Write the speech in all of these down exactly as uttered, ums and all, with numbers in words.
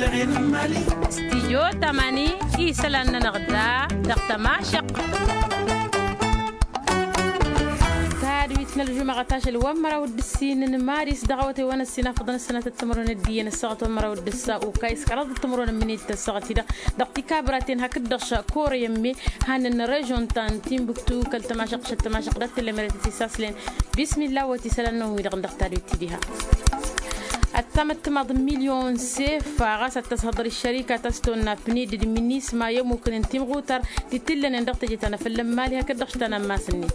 استيجو تماني إيسلان نغدا دقت ماشق تارويتنا الجمعة تاشل ومرا ودسين ماريس دعوتي وانا السنة فضنا السنة التمرون الدين الساعة ومرا ودسا وكايس كراد التمرون مني الساعة دا دقتي كابراتين هكذا شاكور يمي هان الرجون تان تيمبكتو كالتماشق شتماشق دات اللي مرتي ساسلين بسم الله وتسلنا ويدغن دقتارويتي ديها التمت مض مليون سيف غاسة تصدر الشركة تستون بنيد منيس ما يوم ممكن انتم غوتر تتلن ندقت جتنا في اللمالي هكذا اشتنا ما سنيت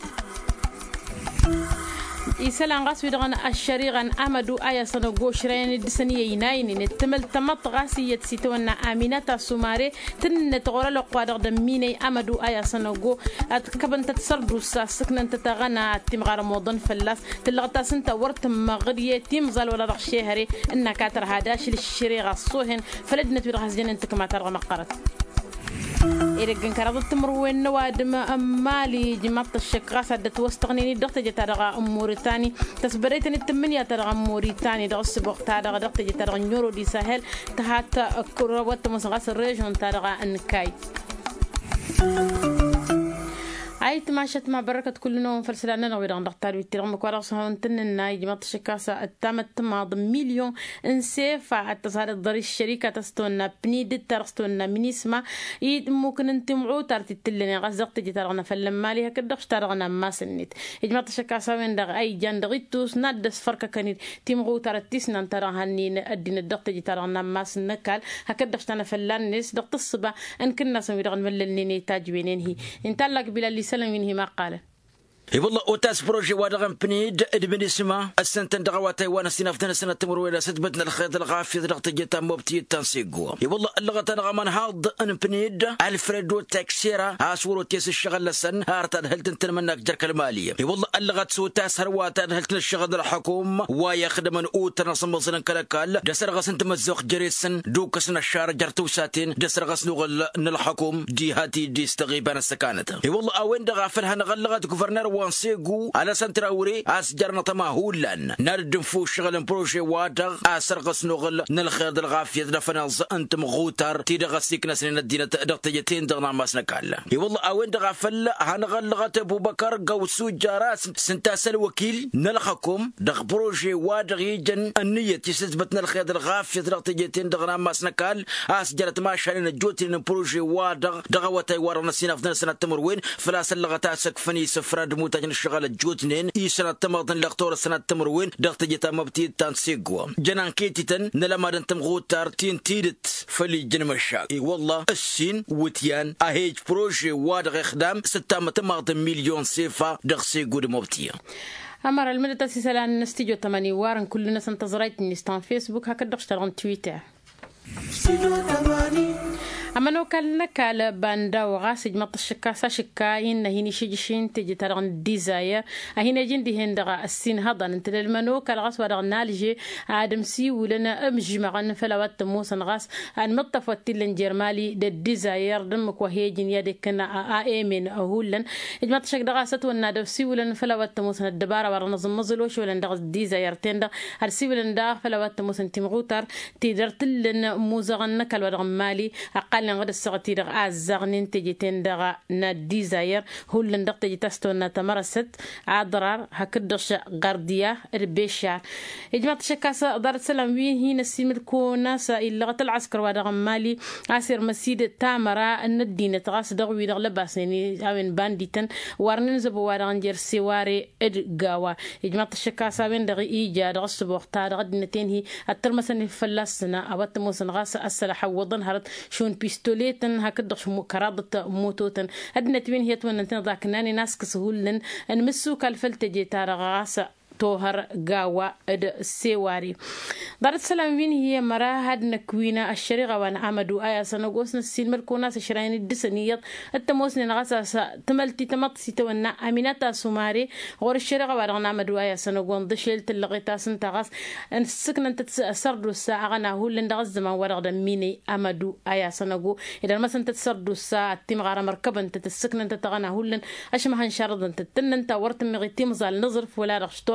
إسلام غاس ودغن الشريغان أمدو آية سنغو شرين دسنية يناين نتمل تمت غاسية سيتونا آمينة سوماري تن تغور لقوادر دميني أمدو آية سنغو أتكبن تتصردو ساسكنا تتغنى تمغار موضن فلاس تلغتا سنتا ورت مغرية تمزال ولا رغ شهري إنك كاتر هاداش للشريغ الصوهن فلدنا تبرغز جن انتك ما ترغى مقرت إرجع كراد التمروين نوادم أمالي جمعت الشقاس عدت وستغنيني دقت جتارغا موريتاني تسبريتني التمنية ترغا موريتاني دغ السبوق تارغا دقت جتارغا نيورو دي ساهل تهات كروات مسغاس الريجون تارغا أنكاي أي تماشت مع بركة كل نوم فرسلنا نغير عن دكتور ويترم مكوارصها ونتننا يجمع الشكاسة التامت ماض مليون انسيف التصاري الضري الشركة تستونا بنيد ترستونا من اسمه يد ممكن انتمعو ترتتلني غزق تجي ترغنا فلمالي هكذا اشترغنا ما سنت يجمع الشكاسة وين دغ أي جان دغيتوس نادس فرق كانت تمعو ترتسنا ترغنين الدين الدق تجي ترغنا ما سنكال هكذا اشتنا فلانس دق الصبا ان كنا سميرغن مللني تاجوينين هي انتلق بلا اللي سلمينه ما قال اي والله اوتاس بروجي وادغن بنيد ادمن اسمه السنتن دغواتي وانا سنفتنا سنه تمر ولا ستبتنا الخيط الغافي ضغط جتا موبتي تنسيقوا اي والله اللغه انا من هاد ان بنيد الفريدو تاكسيرا اسورو تيس الشغل لسن هارت هلت انت منك جرك الماليه اي والله اللغه سوتاس هروات هلت الشغل الحكوم ويخدم اوت نصم صن كلكال دسر غسنت مزوق جريسن دوكسن الشار جرتو ساتين دسر غسنو الحكوم جهاتي دي استغيبان السكانه اي والله اوين دغافل هنغلغه غفرنر وانسيقو على سنتراوري أسجرنا تماهولا نردم فو شغل بروجي وادغ أسرق سنغل نلخير الغافية دفنز أنت مغوتر تيدغ سيكنا سنين الدينة دغتيتين دغنا ماسنا كالا اي والله أوين دغافل هنغلغت أبو بكر قوسو جاراس سنتاس الوكيل نلخكم دغ بروجي وادغ يجن النية تستبتنا الخير الغافية دغتيتين دغنا ماسنا كال أسجرت ما شارين الجوتين بروجي وادغ دغواتي ورنا سينا في سنة تمروين فلا سلغتا سكفني سفراد موتاجن الشغال الجوتنين إيسنا تماضن لقطور سنة تمروين دغت جتا مبتيد تانسيقوا جنان كيتتن نلما دنتم غوتار تين تيدت فلي جن مشاك اي والله السين وتيان اهيج بروجي وادغ اخدام ستة تماضن مليون سيفا دغ سيقو دموبتيا أمر المدة سيسالان نستيجو تماني وارن كل ناس انتظرت نستان فيسبوك هكذا اشتغلن تويتر أما نو كان كال باندا وغاسج مط الشكاسة شكاين هيني شجشين تجي ترغن ديزاير هنا جندي هندغا السين هضن انت للمنو كالغاس ورغن نالجي آدم سي ولنا أمجي مغن فلوات موسن غاس أن مطفوت تلن جرمالي دا ديزاير دمك وهي جنيا دي كنا آئمن أهولن إجمع تشك دغاسة ونادو سي ولن فلوات موسن الدبارة ورنظم مزلوش ولن دغس ديزاير تندا هرسي ولن دا فلوات موسن تمغوتر تيدر تلن موزغن كال ورغن مالي أقل لان غد السغتي دغ أزغنين تجي تندغ نديزاير هو لندق تجي تستونا تمرست عضرار هكدش غردية ربيشة إجماع تشكاسة دار السلام وين هي نسيم الكونة سائل العسكر ودغ مالي عسير مسيد تامرة الندين تغاس دغوي دغ لباسيني أوين بانديتن وارنين زبو ودغ نجير سواري إدقاوا إجماع تشكاسة وين دغ إيجا دغ السبوغ تا دغ دنتين هي الترمسن فلسنا أوات موسن غاس السلاح وضن هرد شون بيستوليتن هكذا شو كرادة موتوتن أدنى توين هي توين أنتنا ذاكناني ناس كسهولن نمسو كالفلت جي تارغاسة توهر قاوة اد السواري دار السلام وين هي مرا هاد نكوينا الشريغة وانا عمدو آيا سنقوسنا السين ملكوناس الشراين الدسنيات التموسني نغاسا تملتي تمطسي تونا أميناتا سوماري غور الشريغة وانا عمدو آيا سنقون دشيلت اللغيتا سنتغاس السكن انت تسردو الساعة غانا هو اللي ندغز زمان ورغدا ميني أمدو آيا سنقو إذا مثلا تتسردو الساعة تيمغارا مركبا انت تسكن انت تغانا هو اللي أشمهن شرد انت تن انت ورتم مغي تيمزال نظرف ولا رغشتور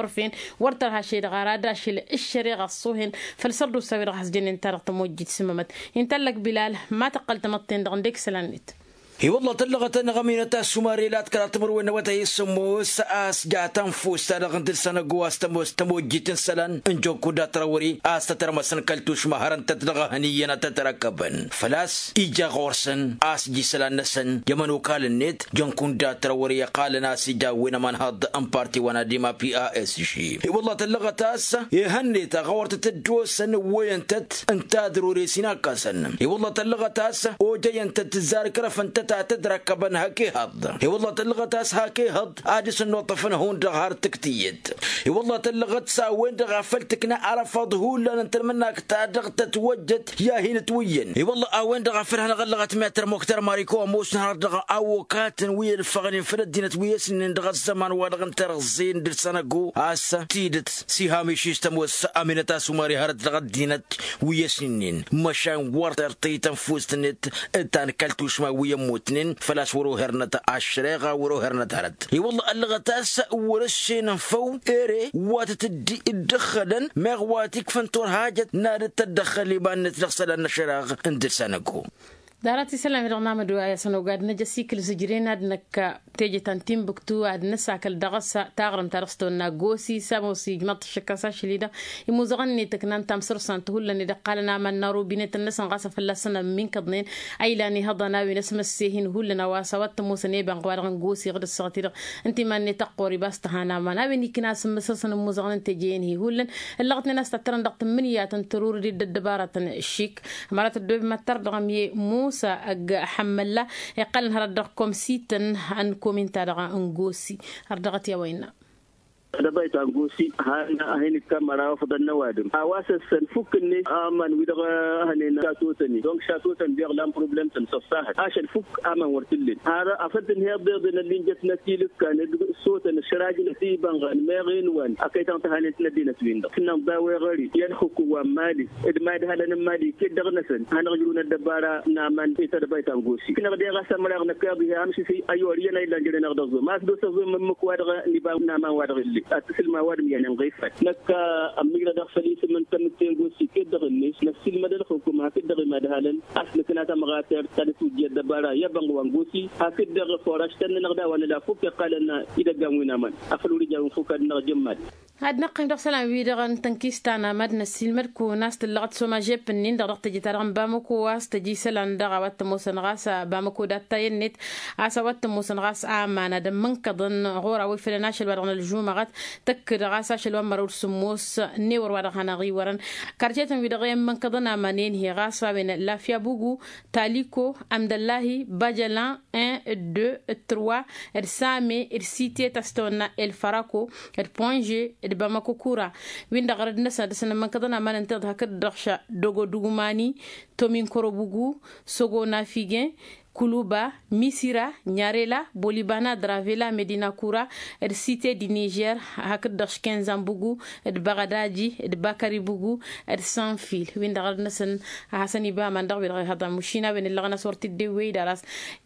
فين ورتها شيء غرادا شيء الشري غصوهن فالصدو سوي رح سجن انت رقت موجد سممت انت لك بلال ما تقلت مطين دغندك سلانيت هي والله تلغت نغمينة السوماري لا تكرات مروين وتهي السموس أس جاتن فوس تلغت السنة جواس تموس تموجيت سلان انجو كودا تروري أس تترمسن كلتوش مهرن تتلغى هنينا تتركبن فلاس إيجا غورسن أس جي سلان نسن يمنو قال النت جون كودا تروري قال ناس جاوين من هاد أمبارتي وانا ديما بي آس شي هي والله تلغت أس يهني تغورت تدوسن وين تت انت ضروري سيناكاسن هي والله تلغت أس وجاي انت تزارك رفنت تدرك بن هاكي هض هي والله تلغت اس هاكي هض عادس النطفن هون دغار تكتيت هي والله تلغت ساوين دغفلتك نعرف ظهول انت منك تادغ تتوجد يا هين توين هي والله اوين دغفرها نغلغت متر مكتر ماريكو موس نهار دغ اوكات ويا الفغن فردينت ويسن دغ الزمان ودغ ترزين در سنقو اس تيدت سيهامي شيستموس امينتا سوماري هرت دغ دينت ويسنين مشان ورتر تيتن فوستنت انت كلتوش ما ويا اثنين فلاش ورو هرنت عشرة ورو هرنت هرت هي والله اللغة تاس ورشين فو إيري واتتدي الدخلن مغواتك فانتور حاجة نار تدخل بان نتلغسل النشراغ اندر سانكو دارتي سلام رغنا دوايا سنو قاعد نجسي كل سجرين أدنك تيجي تنتيم بكتو أد نساك الدغس تاغرم ترستو ناقوسي ساموسي جمط الشكاسة شليدا يموزغني تكنان تامسر سانتو لاني دقالنا من نارو بينت الناس نغاسة في اللسنة من كضنين أي لاني هضنا ونسم السيهين هولنا واسوات موسني بانقوار نقوسي غد السغتير انتي ماني تقوري باستهانا ما ناويني كناس مسلسل موزغن تجين هي هولن اللغتنا ناس تترن دقت منيات ترور دي الدبارة الشيك مرات الدوب ما تردغم يمو موسى أج حملة يقال هردكم سيتن عن كومنتار عن جوسي هردغت يا وينا هذا بيت أنجوسي هنا هنا الكاميرا وفضل النوادم أواسس فكني آمن ويدغ هنا شاتوتني دونك شاتوتن بيغلام بروبلم تنصفها عشان فك آمن ورتلين هذا أفضل هي بيض اللي جت نتيلك كان صوت الشراج التي بنغن ماغين وان أكيد أنت هني تندينا توين كنا ضاوي غري ينخك ومالي إذا ما ده هذا مالي كده غنسن هنرجلون الدبارة نامن في هذا بيت أنجوسي كنا بدي غسل مرة نكابي أمشي في أيوة رينا إلا جرينا غضب ما تدوس من مكوادر نبام نام وادر أتصل مع وادم يعني غيفة لك أمير دخلي من تمتين جوسي كده غنيش نفس المدى الحكومة كده غمد هالن أصل كنا تمغاتر تلتو جد دبارة يبغى وانجوسي هكذا غفورش تن نغدا ولا لا فوق قال لنا إذا جاونا من أفلو رجال فوق نرجمات هاد نقيم دغ سلام ويدغن تنكيستانا مدن السلمر كو ناس تلغت سوما جيب النين دغ تجي ترغم بامكو واس تجي سلان دغ وات موسن غاس بامكو داتا ينت عسا وات موسن غاس امانه دم منقضن غورا وفلناش الورغن الجومغات تك غاسا شلو مرور سموس نيور ورغنا غيورن كارجيتن ويدغ منقضن امانين هي غاس بين لافيا بوغو تاليكو عبد الله باجلان واحد اثنين ثلاثة ارسامي ارسيتي تستونا الفراكو البونجي بامكو كورا وين دغرد نسا دسنا من كدنا ما ننتظ هكذا دغشا دوغو دوغماني تومين كوروبوغو سوغو نافيغين Kuluba, Misira, Nyarela, Bolibana, Dravela, Medina Koura, et cité du Niger, Hakad Dashken Zambougou, et Baradadi, et Bakari Bougou, et sans fil. Windar Nasan, Hassaniba, Mandar, Hada Mushina, when Lana sorted the way that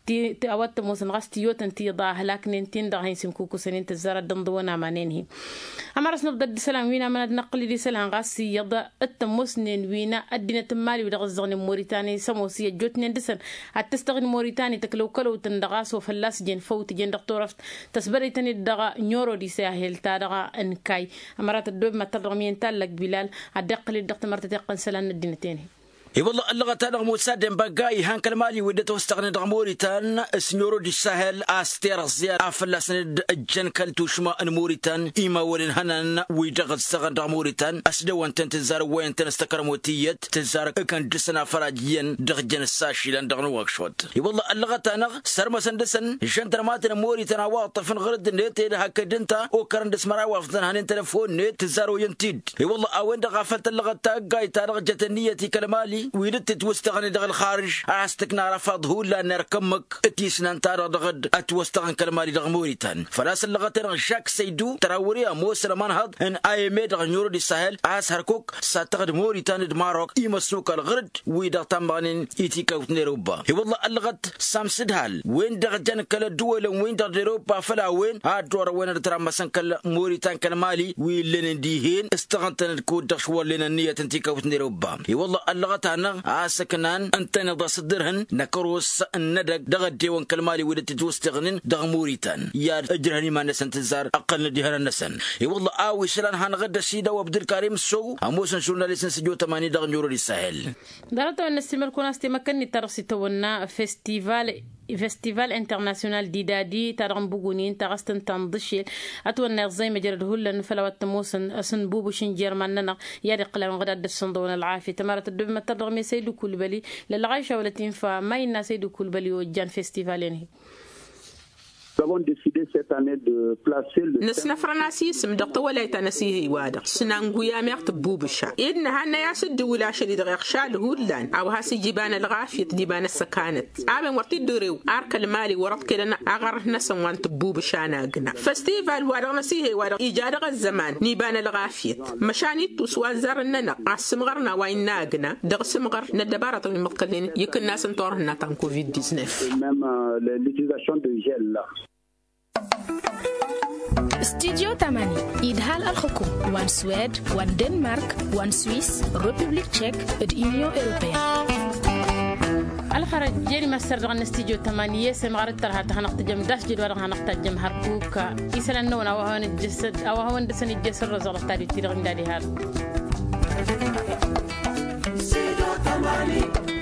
awat mosan rastiot and tida halak nintin da hinsim kukusanin tazara dandwana manenhi. Amaras nabda salam wina manad naqli di salam rasi yada التموسنين وينا أدينا تمالي ودغزغني موريتاني سموسية جوتنين دسن هتستغني موريتاني تكلو كلو تندغاس وفلاس جن فوت جن دكتورف تسبري تاني الدغا نيورو دي ساهل تادغا انكاي أمارات الدوب ما ترغمين تالك بلال الدقل الدقت مرت تقن سلان الدينتين اي والله اللغة تاع مسادم بقاي هان كلمالي ودته استغنى موريتان سنيورو دي ساهل استير زيار افلاس الجن كلتوشما موريتان ايما ولن هنان ويدغ استغنى موريتان اسدو انت تزار وين تنستكر موتيت تزار كان دسنا فراجيا دغجن الساشي لان دغنو واكشوت اي والله اللغة تاع سرما سندسن جنتر ماتن موريتان واطف غرد نيت هكدنتا او كرن دسمرا وافدن هان تليفون نيت تزارو ينتيد اي والله اوين دغ فلت اللغة تاع قاي تاع جت نيتي كلمالي مالي ويدت توستغني دغ الخارج عاستك نعرف هو لا نركمك اتيسنا نتار دغد اتوستغن كلمالي دغ موريتان فلاس اللغة دغ شاك سيدو تراوريا موسر منهض ان اي مي دغ نيورو دي ساحل عاس هركوك ساتغد موريتان دماروك يمسوك الغرد ويدغ تنبانين ايتيكا وتنيروبا هي والله اللغة سامسدهال وين دغ جان كلا دول وين دغ ديروبا فلا وين هادور وين ترى مسن كلا موريتان كلمالي ويلن ديهين استغنتن الكود دغ شوال لنا النية تنتيكا وتنيروبا هي والله اللغة تانا عاسكنان انت نضا صدرهن نكروس الندق دغ ديوان كلمالي ويدت توستغنين دغ موريتان يا اجرهني ما نسن تزار اقل ديهن النسن هي والله اوي سلان هنغدا سيدا وعبد الكريم السو اموسن جورناليست سجو ثمانية دغ نيورو الساحل دارتو ان استمر كون استمكنني ترسي تونا فيستيفال فيستيفال انترناسيونال ديدادي ترغم بوغونين تغستن تنضشيل اتونا زي ما جرد هولن فلوات موسن اسن بوبو شين جيرماننا يا رقلا من غدا الصندوق العافيه تمارت الدب ما ترغم سيدو كل بالي للغايشه ولا تنفع ما ينا سيدو كل بالي وجان فيستيفالين Nous avons décidé cette année de placer le نسنا فرناسي سم دقت ولا يتنسيه وادا سنانغويا ميرت بوبشا إن هنا ياسد ولا شديد غير شال هولان أو هاسي جبان الغافية جبان السكانت أبن ورتي دوريو أرك المالي ورط كلنا أغر نسن وانت بوبشا ناقنا فستيفال وادا نسيه وادا إيجاد الزمان نيبان الغافية مشاني تسوى زرنا أسمغرنا وين ناقنا دغ سمغر ندبارة من مقلين يمكن ناس نطورنا تان كوفيد تسعطاش même l'utilisation de gel là. استديو ثمانية إدهال الحكوم وان سويد وان دنمارك وان سويس ريبوبليك تشيك اليونيون أوروبية الخرج جيري ماستر دغن استديو ثمانية سمغرت ترها تهنقت جم داش جدول هنقت جم هركوكا يسلن نون أو هون الجسد أو هون دسن الجسر رزق تاري تيرغن دادي هار